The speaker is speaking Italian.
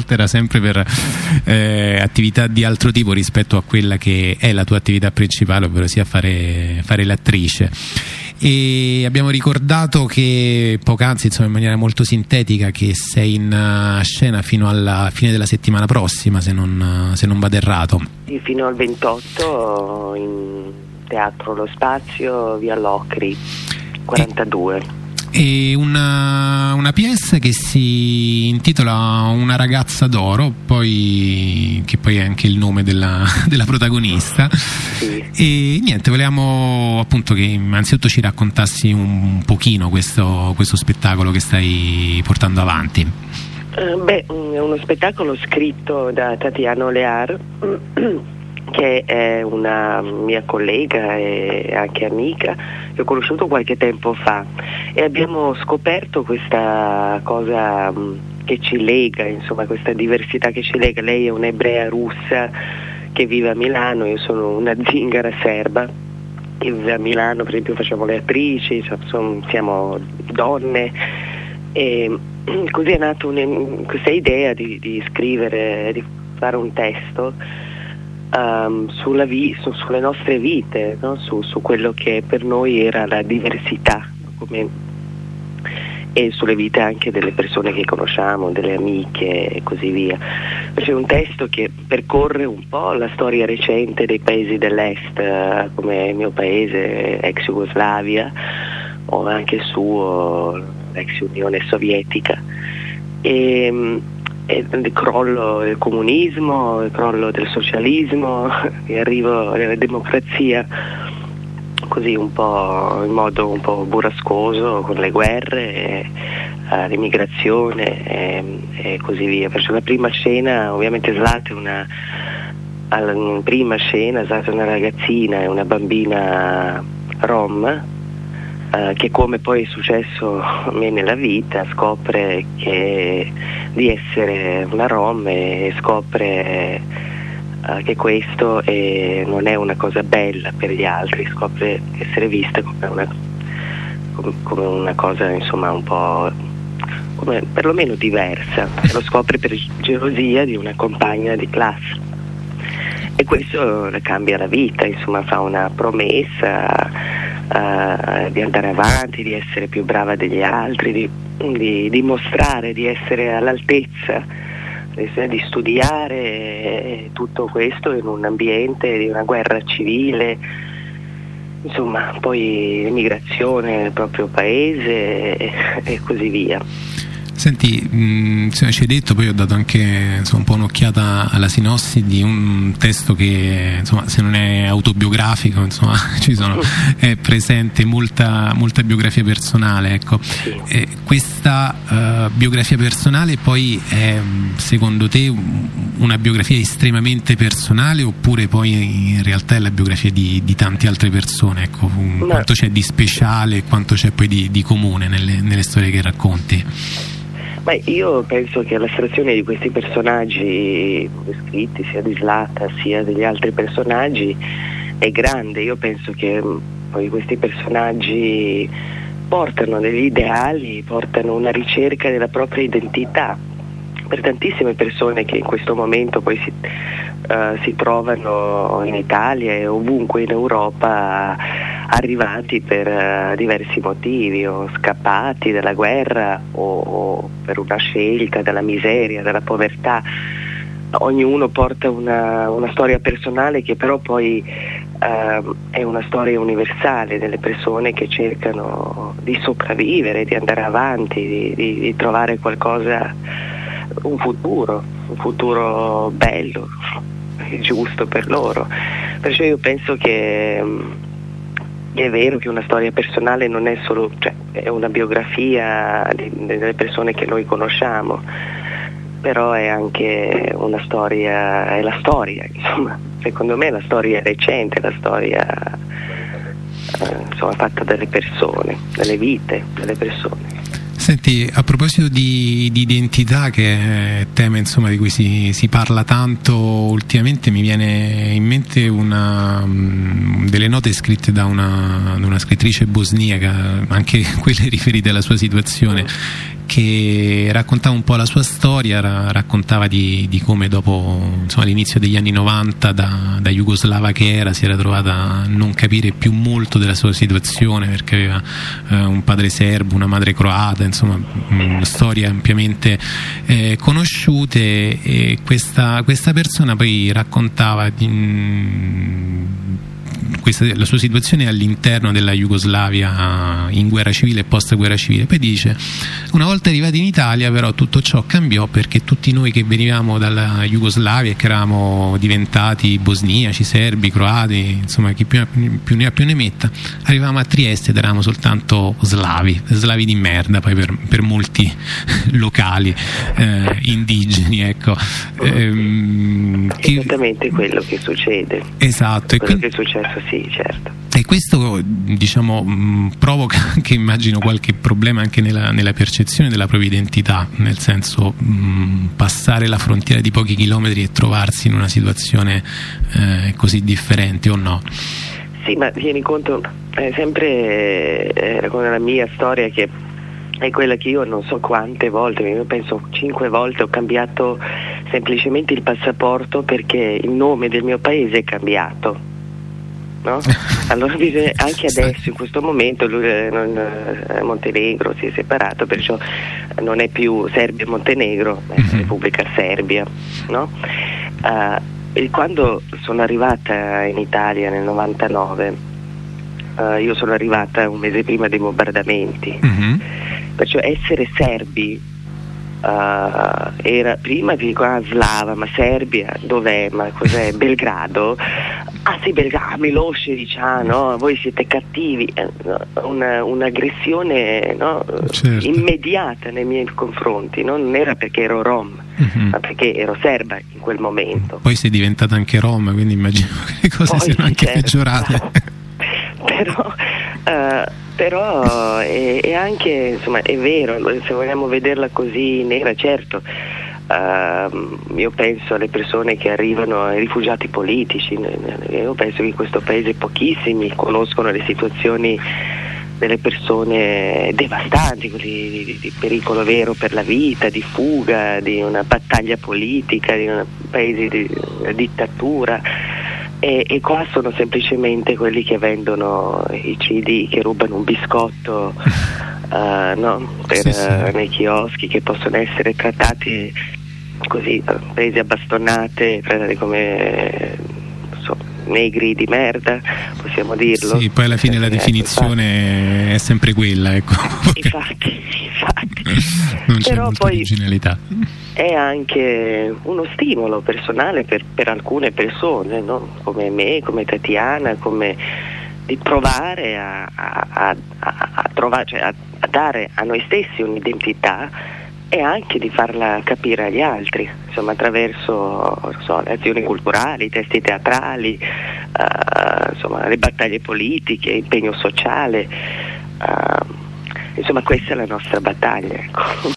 porterà sempre per attività di altro tipo rispetto a quella che è la tua attività principale, ovvero sia fare l'attrice. E abbiamo ricordato che poc'anzi, insomma, in maniera molto sintetica, che sei in scena fino alla fine della settimana prossima, se non vado errato. Sì, fino al 28 in Teatro Lo Spazio, via Locri 42. E una pièce che si intitola Una ragazza d'oro, che poi è anche il nome della protagonista. Sì. E niente, volevamo appunto che innanzitutto ci raccontassi un pochino questo spettacolo che stai portando avanti. È uno spettacolo scritto da Tatiana Olear, che è una mia collega e anche amica che ho conosciuto qualche tempo fa, e abbiamo scoperto questa cosa che ci lega, insomma, questa diversità che ci lega. Lei è un'ebrea russa che vive a Milano, io sono una zingara serba che vive a Milano, per esempio facciamo le attrici, siamo donne, e così è nata questa idea di scrivere, di fare un testo sulle nostre vite, no? su quello che per noi era la diversità, e sulle vite anche delle persone che conosciamo, delle amiche e così via. C'è un testo che percorre un po' la storia recente dei paesi dell'est, come il mio paese, ex Jugoslavia, o anche il suo, l'ex Unione Sovietica, e il crollo del comunismo, il crollo del socialismo, l'arrivo della democrazia, così un po' in modo un po' burrascoso, con le guerre, l'immigrazione e così via. Perciò la prima scena, ovviamente Zlata è una ragazzina, è una bambina rom, che, come poi è successo a me nella vita, scopre di essere una rom, e scopre che questo non è una cosa bella per gli altri, scopre di essere vista come una cosa, insomma, un po' come perlomeno diversa. Lo scopre per gelosia di una compagna di classe, e questo le cambia la vita, insomma, fa una promessa di andare avanti, di essere più brava degli altri, di dimostrare di essere all'altezza, di studiare, tutto questo in un ambiente di una guerra civile, insomma, poi l'immigrazione nel proprio paese e così via. Senti, ci hai detto, poi ho dato anche, insomma, un po' un'occhiata alla sinossi di un testo che, insomma, se non è autobiografico, insomma, è presente molta biografia personale, ecco. Sì. Questa biografia personale poi è, secondo te, una biografia estremamente personale, oppure poi in realtà è la biografia di tante altre persone, ecco? Quanto c'è di speciale e quanto c'è poi di comune nelle storie che racconti? Ma io penso che l'astrazione di questi personaggi scritti, sia di Zlata sia degli altri personaggi, è grande. Io penso che poi questi personaggi portano degli ideali, portano una ricerca della propria identità. Per tantissime persone che in questo momento poi si trovano in Italia e ovunque in Europa, arrivati per diversi motivi, o scappati dalla guerra, o per una scelta dalla miseria, dalla povertà. Ognuno porta una storia personale che però poi è una storia universale delle persone che cercano di sopravvivere, di andare avanti, di trovare qualcosa, un futuro bello, giusto per loro. Perciò io penso che è vero che una storia personale non è solo, cioè, è una biografia delle persone che noi conosciamo, però è anche una storia, è la storia, insomma. Secondo me la storia è recente, la storia insomma, fatta dalle persone, dalle vite delle persone. Senti, a proposito di identità, che è tema, insomma, di cui si parla tanto ultimamente, mi viene in mente delle note scritte da una scrittrice bosniaca, anche quelle riferite alla sua situazione, che raccontava un po' la sua storia, raccontava di come dopo, insomma, l'inizio degli anni 90 da jugoslava che era, si era trovata a non capire più molto della sua situazione, perché aveva un padre serbo, una madre croata, insomma storie ampiamente conosciute, e questa persona poi raccontava la sua situazione all'interno della Jugoslavia in guerra civile e post guerra civile. Poi dice: una volta arrivati in Italia però tutto ciò cambiò, perché tutti noi che venivamo dalla Jugoslavia e che eravamo diventati bosniaci, serbi, croati, insomma chi più ne ha più ne metta, arrivavamo a Trieste ed eravamo soltanto slavi di merda, poi per molti locali indigeni, ecco. Esattamente quello che succede. Esatto. Quello che è successo, sì, certo. E questo, diciamo, provoca anche, immagino, qualche problema anche nella percezione della propria identità, nel senso, passare la frontiera di pochi chilometri e trovarsi in una situazione così differente, o no? Sì, ma tieni conto, sempre con la mia storia, che è quella che io non so quante volte, io penso 5 volte ho cambiato semplicemente il passaporto perché il nome del mio paese è cambiato, no? Allora bisogna, anche adesso in questo momento Montenegro si è separato, perciò non è più Serbia e Montenegro, è Repubblica Serbia, no? E quando sono arrivata in Italia nel 99, io sono arrivata un mese prima dei bombardamenti, perciò essere serbi era, prima ti dico slava, ma Serbia dov'è? Ma cos'è? Belgrado? Ah sì, Belgrado, Milosevic, no? Voi siete cattivi, un'aggressione, no? Certo. Immediata nei miei confronti, no? Non era perché ero rom, ma perché ero serba in quel momento. Poi sei diventata anche rom, quindi immagino che le cose siano anche peggiorate. Però è anche, insomma, è vero, se vogliamo vederla così nera, certo. Io penso alle persone che arrivano, ai rifugiati politici. Io penso che in questo paese pochissimi conoscono le situazioni delle persone devastanti, quelli di pericolo vero per la vita, di fuga, di una battaglia politica, di un paese di dittatura. E qua sono semplicemente quelli che vendono i CD, che rubano un biscotto no? Nei chioschi, che possono essere trattati così, presi a bastonate, trattati come negri di merda, possiamo dirlo. Sì, poi alla fine la definizione è sempre quella, ecco. Infatti. Non c'è però molta poi originalità. È anche uno stimolo personale per alcune persone, no? Come me, come Tatiana, come di provare a trovare, cioè a dare a noi stessi un'identità, e anche di farla capire agli altri, insomma, attraverso le azioni culturali, i testi teatrali, insomma, le battaglie politiche, impegno sociale, insomma, questa è la nostra battaglia, ecco.